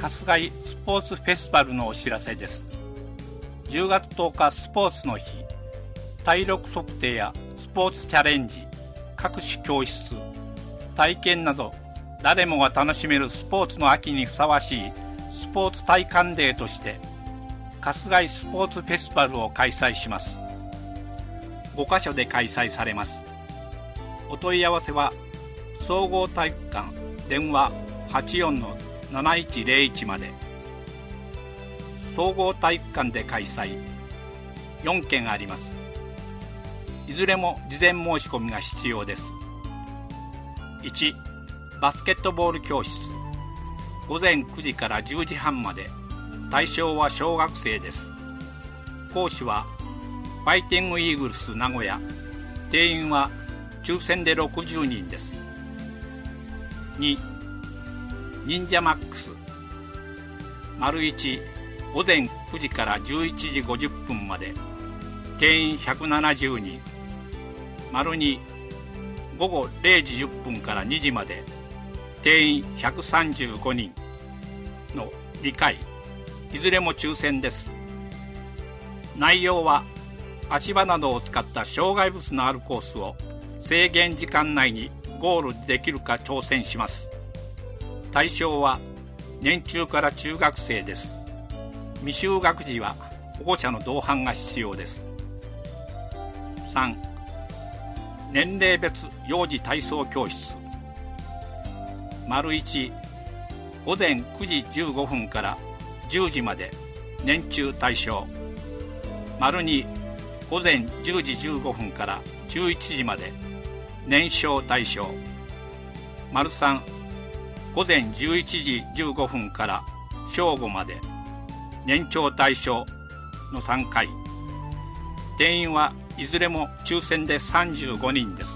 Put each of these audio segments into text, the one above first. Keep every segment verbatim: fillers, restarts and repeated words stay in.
春日井スポーツフェスティバルのお知らせです。じゅうがつとおかスポーツの日、体力測定やスポーツチャレンジ、各種教室、体験など誰もが楽しめるスポーツの秋にふさわしいスポーツ体感デーとして春日井スポーツフェスティバルを開催します。ごかしょで開催されます。お問い合わせは総合体育館電話 はちよんのなないちゼロいち まで。総合体育館で開催、よんけんあります。いずれも事前申し込みが必要です。いち、バスケットボール教室、ごぜんくじからじゅうじはんまで。対象は小学生です。講師はファイティングイーグルス名古屋。定員は抽選でろくじゅうにんです。に、忍者マックス、丸いち、ごぜんくじからじゅういちじごじゅっぷんまで。定員ひゃくななじゅうにん。丸に、ごごれいじじゅっぷんからにじまで。定員ひゃくさんじゅうごにんのにかい。いずれも抽選です。内容は足場などを使った障害物のあるコースを制限時間内にゴールできるか挑戦します。対象は年中から中学生です。未就学児は保護者の同伴が必要です。さん、年齢別幼児体操教室、丸いち、ごぜんくじじゅうごふんからじゅうじまで。年中対象。丸に、ごぜんじゅうじじゅうごふんからじゅういちじまで。年少対象。丸さん、ごぜんじゅういちじじゅうごふんから正午まで。年長対象のさんかい。定員はいずれも抽選でさんじゅうごにんです。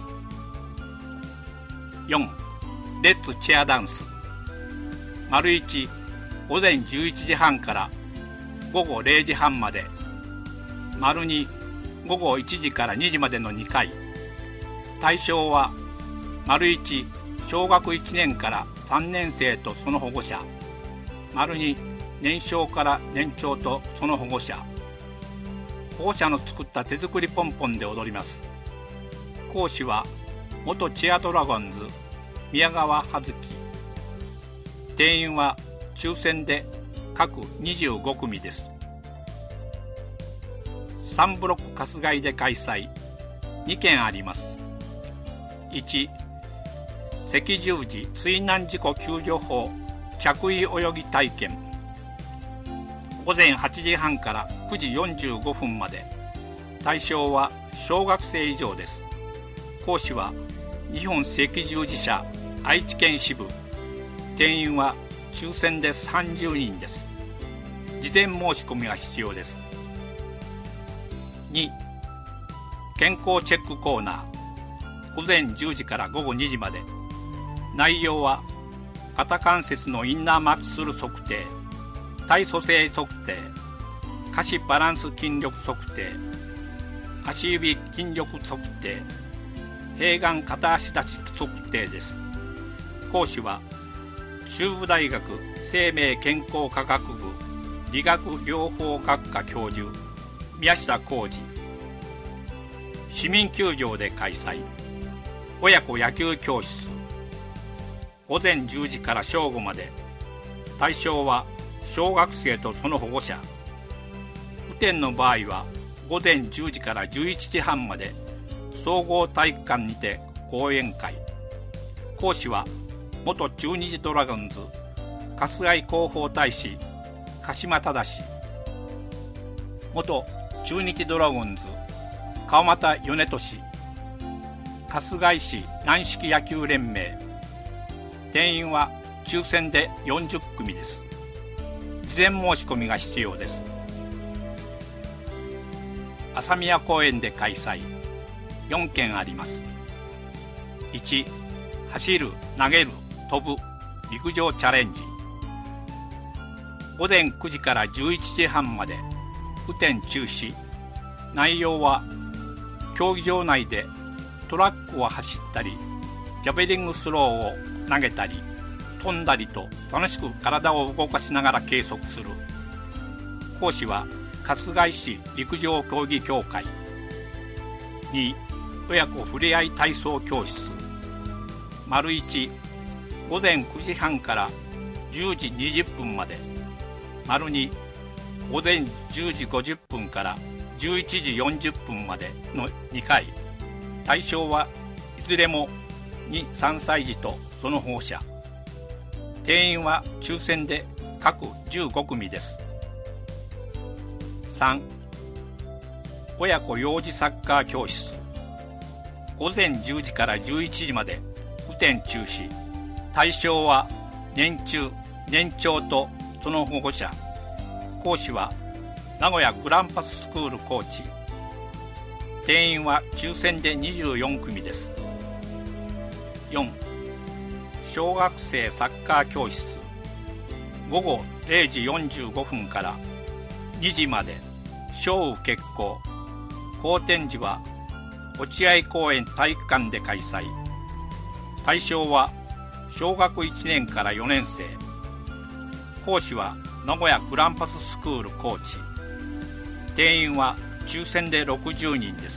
よん、レッツチェアダンス、丸いち、ごぜんじゅういちじはんからごごれいじはんまで。丸に、ごごいちじからにじまでのにかい。対象は丸いち、小学いちねんからさんねん生とその保護者。丸に、年少から年長とその保護者。保護者の作った手作りポンポンで踊ります。講師は元チアドラゴンズ宮川葉月。定員は抽選で各にじゅうごくみです。さんブロック春日井で開催、にけんあります。いち、赤十字水難事故救助法着衣泳ぎ体験、ごぜんはちじはんからくじよんじゅうごふんまで。対象は小学生以上です。講師は日本赤十字社愛知県支部。定員は抽選でさんじゅうにんです。事前申し込みが必要です。に、健康チェックコーナー、ごぜんじゅうじからごごにじまで。内容は肩関節のインナーマッスル測定、体組成測定、下肢バランス筋力測定、足指筋力測定、平眼片足立ち測定です。講師は中部大学生命健康科学部理学療法学科教授宮下浩二。市民球場で開催、親子野球教室、ごぜんじゅうじから正午まで。対象は小学生とその保護者。雨天の場合はごぜんじゅうじからじゅういちじはんまで総合体育館にて講演会。講師は元中日ドラゴンズ春日井広報大使鹿島忠、元中日ドラゴンズ川又米俊、春日井市軟式野球連盟。定員は抽選でよんじゅっくみです。事前申し込みが必要です。朝宮公園で開催、よんけんあります。いち、走る、投げる、飛ぶ、陸上チャレンジ。ごぜんくじからじゅういちじはんまで。雨天中止。内容は競技場内でトラックを走ったり、ジャベリングスローを投げたり、 飛んだりと楽しく体を動かしながら計測する。講師は春日井市陸上競技協会。に親子ふれあい体操教室。丸いち午前くじはんからじゅうじにじゅっぷんまで。丸に午前じゅうじごじゅっぷんからじゅういちじよんじゅっぷんまでのにかい。対象はいずれもに、さんさい児とその保護者。定員は抽選で各じゅうごくみです。さん親子幼児サッカー教室。午前じゅうじからじゅういちじまで雨天中止。対象は年中年長とその保護者。講師は名古屋グランパススクールコーチ。定員は抽選でにじゅうよんくみです。よん小学生サッカー教室。午後れいじよんじゅうごふんからにじまで。小雨決行。好天時は落合公園体育館で開催。対象は小学いちねんからよねんせい。講師は名古屋グランパススクールコーチ。定員は抽選でろくじゅうにんです。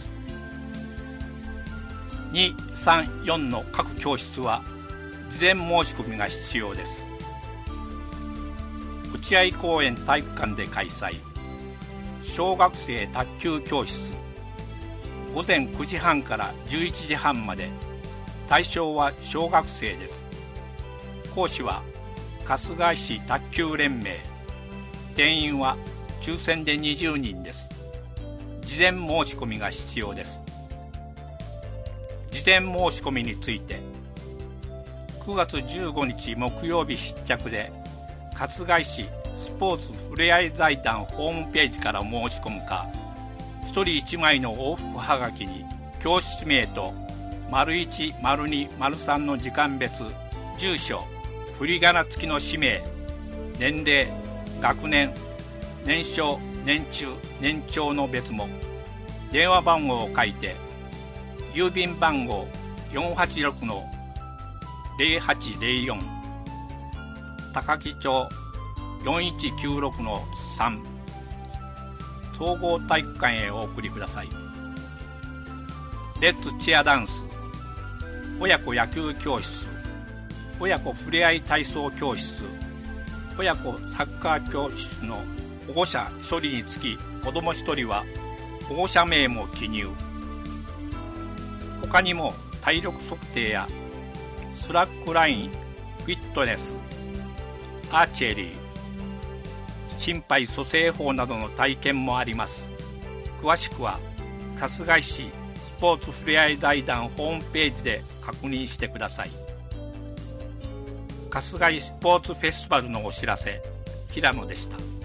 に、さん、よんの各教室は事前申し込みが必要です。落合公園体育館で開催。小学生卓球教室。午前くじはんからじゅういちじはんまで。対象は小学生です。講師は春日井市卓球連盟。定員は抽選でにじゅうにんです。事前申し込みが必要です。事前申し込みについて、くがつじゅうごにち木曜日必着で春日井市スポーツふれあい財団ホームページから申し込むか、ひとりいちまいの往復はがきに教室名と丸いち、丸に、丸さんの時間別、住所、振り仮名付きの氏名、年齢、学年、年少、年中、年長の別も、電話番号を書いて、郵便番号 よんはちろくのぜろはちぜろよん 高木町よんいちきゅうろくのさん統合体育館へお送りください。レッツチアダンス、親子野球教室、親子ふれあい体操教室、親子サッカー教室の保護者ひとりにつき子どもひとりは保護者名も記入。他にも体力測定やスラックライン、フィットネス、アーチェリー、心肺蘇生法などの体験もあります。詳しくは春日井市スポーツふれあい財団ホームページで確認してください。春日井スポーツフェスティバルのお知らせ、平野でした。